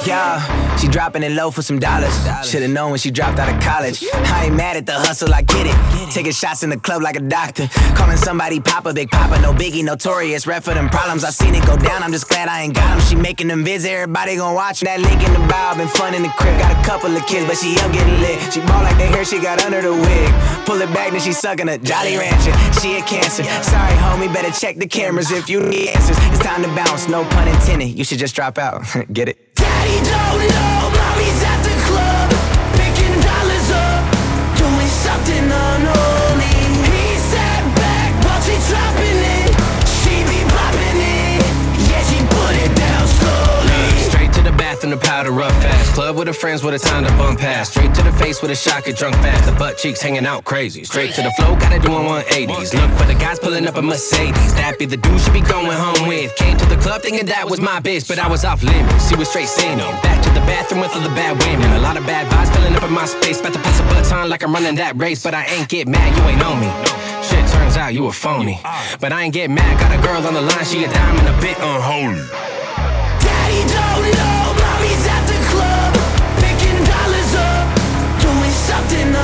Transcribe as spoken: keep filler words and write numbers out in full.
y'all. She dropping it low for some dollars. Should've known when she dropped out of college. I ain't mad at the hustle, I get it. Taking shots in the club like a doctor. Calling somebody Papa, Big Papa. No biggie, notorious. Rep for them problems. I seen it go down, I'm just glad I ain't got them. She making them vids, everybody gon' watch. That link in the bio, been fun in the crib. Got a couple of kids, but she up getting lit. She ball like the hair she got under the wig. Pull it back, then she sucking a Jolly Rancher. She a cancer. Sorry, homie, better check the cameras if you need answers. It's time to bounce, no pun intended. You should just drop out. Get it? Daddy don't know, mommy's at the club, picking dollars up, doing something unholy. He sat back while she dropping it, she be popping it, yeah, she put it down slowly. Straight to the bathroom, the powder up fast. Club with her friends with a time to bump past. Straight to the face with a shot, get drunk fast. The butt cheeks hanging out crazy. Straight to the flow, gotta do on one eighties. Look for the guys pulling up a Mercedes. That be the dude she be going home with. Came to the club thinking that was my bitch, but I was off limits. She was straight singing. Back to the bathroom with all the bad women. A lot of bad vibes filling up in my space. About to pass a baton like I'm running that race, but I ain't get mad, you ain't on me. Shit, turns out you a phony. But I ain't get mad, got a girl on the line, she a diamond, a bit unholy. Daddy don't know, mommy's at the club, picking dollars up, doing something